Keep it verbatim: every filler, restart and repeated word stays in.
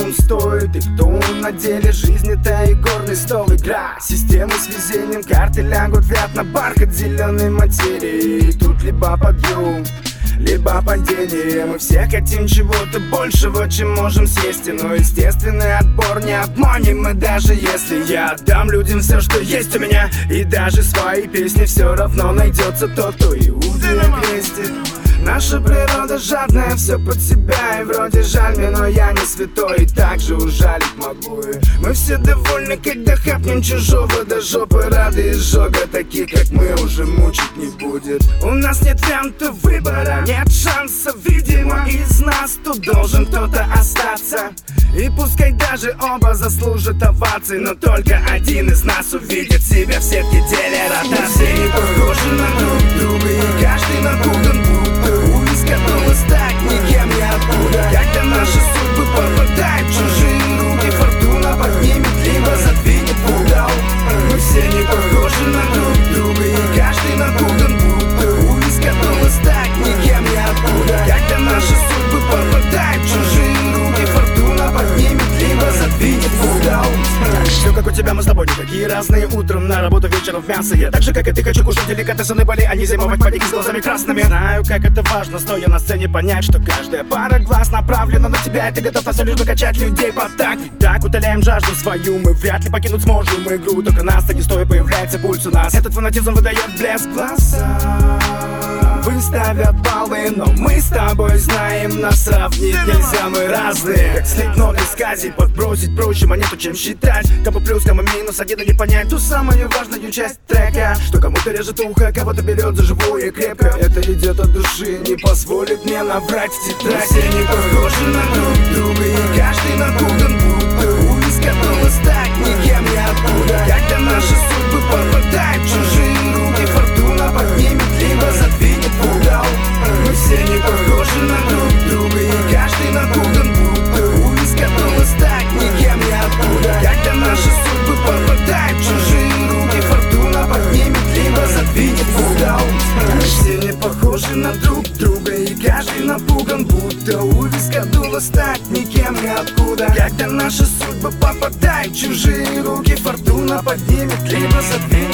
он стоит и кто он на деле. Жизнь это и горный стол, игра. Системы с везением, карты лягут в ряд на бархат зеленой материи. И тут либо подъем, либо падение. Мы все хотим чего-то большего, чем можем съесть. Но естественный отбор не обманем мы, даже если я отдам людям все, что есть у меня. И даже свои песни все равно найдется тот, кто Иуду окрестит. Наша природа жадная, все под себя. И вроде жаль мне, но я не святой, и так же ужалить могу. И мы все довольны, когда хапнем чужого до жопы. Рады изжога, таких как мы уже мучить не будет. У нас нет варианта выбора, нет шанса, видимо. Из нас тут должен кто-то остаться. И пускай даже оба заслужат оваций, но только один из нас увидит себя в сетке телерадио. Все не похожи на друг друга, и каждый напуган будто улиц готова стать никем ниоткуда. Когда наши судьбы попадают в чужие руки, фортуна поднимет либо задвинет в угол. Мы все не похожи на друг друга, и каждый напуган будто улиц готова стать никем ниоткуда. Когда наши судьбы попадают в чужие руки, фортуна поднимет либо задвинет в угол. Все как у тебя, мы с тобой не такие разные. Утром на работу, вечером в мясо. Я так же, как и ты, хочу кушать деликатесы на Бали, а не зимовать в парике с глазами красными. Знаю, как это важно, стоя на сцене, понять, что каждая пара глаз направлена на тебя, и ты готов на все лишь накачать людей под так. Так утоляем жажду свою, мы вряд ли покинуть сможем игру. Только нас так не стоя появляется пульс у нас. Этот фанатизм выдает блеск в глаза. Выставят баллы, но мы с тобой знаем, нас сравнить нельзя, мы разные. Как слить ноль из кази, подбросить проще монету, чем считать. Кому плюс, кому минус, один и не понять ту самую важную часть трека, что кому-то режет ухо, кого-то берет за живое и крепко. Это идет от души, не позволит мне наврать в тетрадь. Все не похожи на друг друга, и каждый напуган будто улиц готова стать никем ниоткуда. Когда наши судьбы попадают в чужие руки, фортуна поднимет либо задвинет в угол. Мы все не похожи на друг друга, и каждый напуган будто улиц готова стать никем ниоткуда. Когда наши судьбы попадают в чужие руки, фортуна поднимет либо задвинет в угол. Мы все не похожи на друг друга, и каждый напуган будто улиц готова стать никем ниоткуда. Когда наши судьбы попадают в чужие руки, фортуна поднимет либо задвинет